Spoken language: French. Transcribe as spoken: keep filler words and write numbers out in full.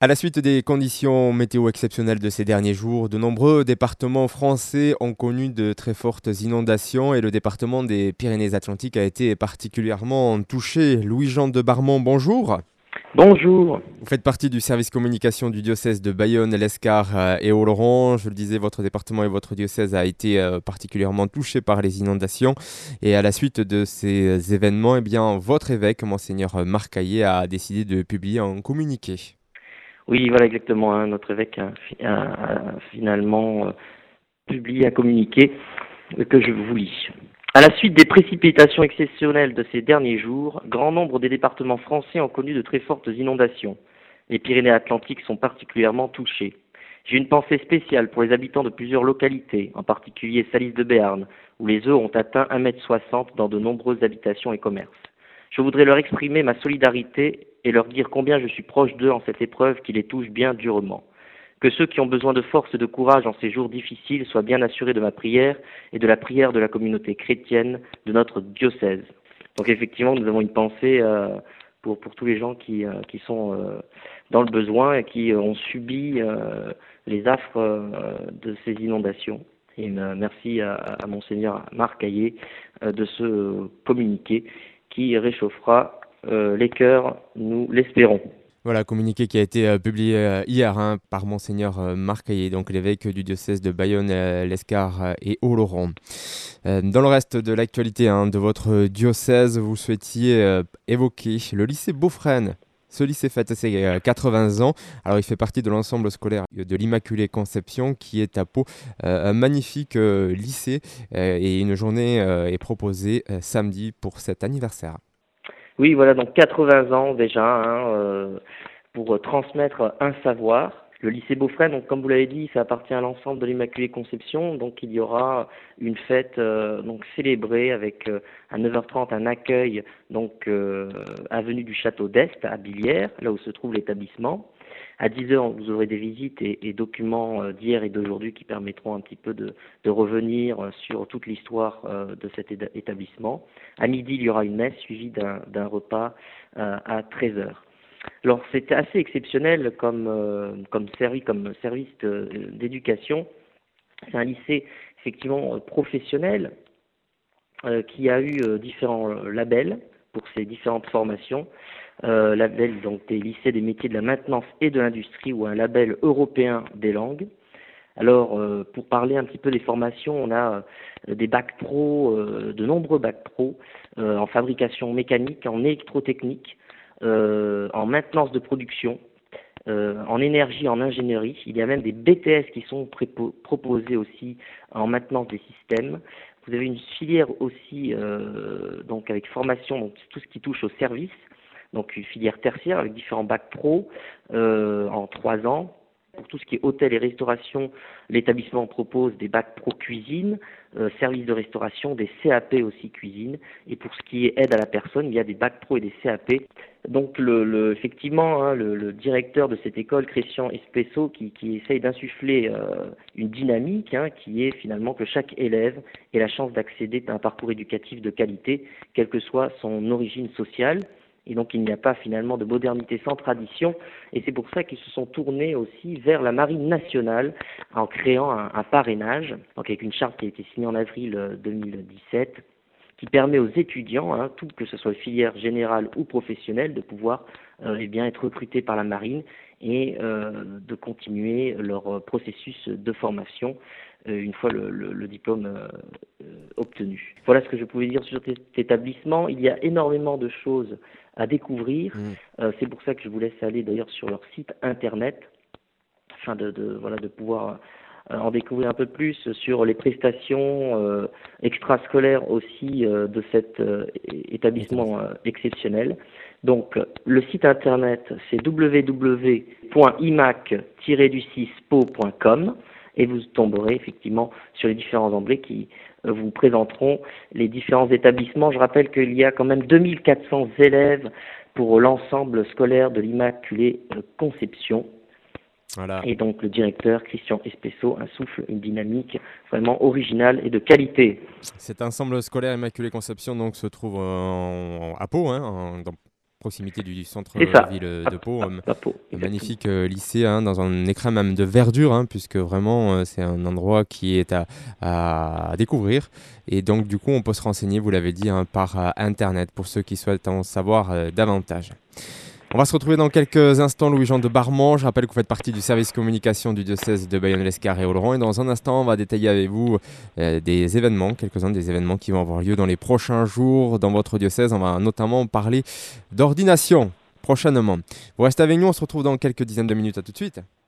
À la suite des conditions météo exceptionnelles de ces derniers jours, de nombreux départements français ont connu de très fortes inondations et le département des Pyrénées-Atlantiques a été particulièrement touché. Louis-Jean de Barmont, bonjour. Bonjour. Vous faites partie du service communication du diocèse de Bayonne, l'Escar euh, et Oloron. Je le disais, votre département et votre diocèse a été euh, particulièrement touché par les inondations. Et à la suite de ces événements, eh bien, votre évêque, Monseigneur Marc Caillé, a décidé de publier un communiqué. Oui, voilà exactement. Hein, notre évêque a, a- a finalement euh, publié un communiqué que je vous lis. À la suite des précipitations exceptionnelles de ces derniers jours, grand nombre des départements français ont connu de très fortes inondations. Les Pyrénées-Atlantiques sont particulièrement touchées. J'ai une pensée spéciale pour les habitants de plusieurs localités, en particulier Salis de Béarn, où les eaux ont atteint un mètre soixante dans de nombreuses habitations et commerces. Je voudrais leur exprimer ma solidarité et leur dire combien je suis proche d'eux en cette épreuve qui les touche bien durement. Que ceux qui ont besoin de force et de courage en ces jours difficiles soient bien assurés de ma prière et de la prière de la communauté chrétienne de notre diocèse. Donc effectivement, nous avons une pensée euh, pour, pour tous les gens qui, euh, qui sont euh, dans le besoin et qui ont subi euh, les affres euh, de ces inondations. Et euh, merci à, à Monseigneur Marc Caillé euh, de ce communiqué qui réchauffera euh, les cœurs, nous l'espérons. Voilà, communiqué qui a été euh, publié euh, hier hein, par Monseigneur euh, Marc Caillé, donc l'évêque du diocèse de Bayonne, euh, l'Escar euh, et Oloron. Euh, dans le reste de l'actualité hein, de votre diocèse, vous souhaitiez euh, évoquer le lycée Beaufresne. Ce lycée fête ses euh, quatre-vingts ans. Alors, il fait partie de l'ensemble scolaire de l'Immaculée Conception qui est à Pau. Euh, un magnifique euh, lycée euh, et une journée euh, est proposée euh, samedi pour cet anniversaire. Oui, voilà, donc quatre-vingts ans déjà, hein, euh, pour transmettre un savoir. Le lycée Beaufresne, donc comme vous l'avez dit, ça appartient à l'ensemble de l'Immaculée Conception, donc il y aura une fête euh, donc célébrée avec euh, à neuf heures trente un accueil donc euh, avenue du Château d'Est à Billières, là où se trouve l'établissement. À dix heures, vous aurez des visites et, et documents euh, d'hier et d'aujourd'hui qui permettront un petit peu de, de revenir euh, sur toute l'histoire euh, de cet éda- établissement. À midi, il y aura une messe suivie d'un d'un repas euh, à treize heures. Alors c'est assez exceptionnel comme, euh, comme, servi, comme service de- d'éducation. C'est un lycée effectivement euh, professionnel euh, qui a eu euh, différents euh, labels pour ses différentes formations. Euh, label donc des lycées des métiers de la maintenance et de l'industrie ou un label européen des langues. Alors, euh, pour parler un petit peu des formations, on a euh, des bacs pro, euh, de nombreux bacs pro euh, en fabrication mécanique, en électrotechnique, euh, en maintenance de production, euh, en énergie, en ingénierie. Il y a même des B T S qui sont prépo- proposés aussi en maintenance des systèmes. Vous avez une filière aussi, euh, donc avec formation, donc tout ce qui touche au service, donc une filière tertiaire avec différents bacs pro euh, en trois ans. Pour tout ce qui est hôtel et restauration, l'établissement propose des bacs pro cuisine, euh, services de restauration, des C A P aussi cuisine. Et pour ce qui est aide à la personne, il y a des bacs pro et des C A P. Donc le, le, effectivement, hein, le, le directeur de cette école, Christian Espesso, qui, qui essaye d'insuffler euh, une dynamique hein, qui est finalement que chaque élève ait la chance d'accéder à un parcours éducatif de qualité, quelle que soit son origine sociale. Et donc il n'y a pas finalement de modernité sans tradition. Et c'est pour ça qu'ils se sont tournés aussi vers la Marine nationale en créant un, un parrainage, donc avec une charte qui a été signée en avril deux mille dix-sept, qui permet aux étudiants, hein, tout que ce soit filière générale ou professionnelle, de pouvoir euh, eh bien, être recrutés par la Marine et euh, de continuer leur processus de formation euh, une fois le, le, le diplôme euh, euh, obtenu. Voilà ce que je pouvais dire sur cet établissement. Il y a énormément de choses à découvrir. Mm. Euh, c'est pour ça que je vous laisse aller d'ailleurs sur leur site internet afin de, de, voilà, de pouvoir euh, en découvrir un peu plus sur les prestations euh, extrascolaires aussi euh, de cet euh, établissement euh, exceptionnel. Donc le site internet c'est w w w point i m a c tiret six p o point com et vous tomberez effectivement sur les différents onglets qui euh, vous présenteront les différents établissements. Je rappelle qu'il y a quand même deux mille quatre cents élèves pour l'ensemble scolaire de l'Immaculée Conception. Voilà. Et donc le directeur, Christian Espesso, insuffle une dynamique vraiment originale et de qualité. Cet ensemble scolaire Immaculée Conception donc, se trouve en- en- à Pau, hein, en- dans- proximité du centre-ville de Pau. À, à Pau un magnifique euh, lycée, hein, dans un écrin même de verdure, hein, puisque vraiment euh, c'est un endroit qui est à, à découvrir. Et donc du coup, on peut se renseigner, vous l'avez dit, hein, par euh, Internet pour ceux qui souhaitent en savoir euh, davantage. On va se retrouver dans quelques instants, Louis-Jean de Barmont. Je rappelle que vous faites partie du service communication du diocèse de Bayonne-Lescar et Oloron. Et dans un instant, on va détailler avec vous euh, des événements, quelques-uns des événements qui vont avoir lieu dans les prochains jours dans votre diocèse. On va notamment parler d'ordination prochainement. Vous restez avec nous, on se retrouve dans quelques dizaines de minutes. À tout de suite.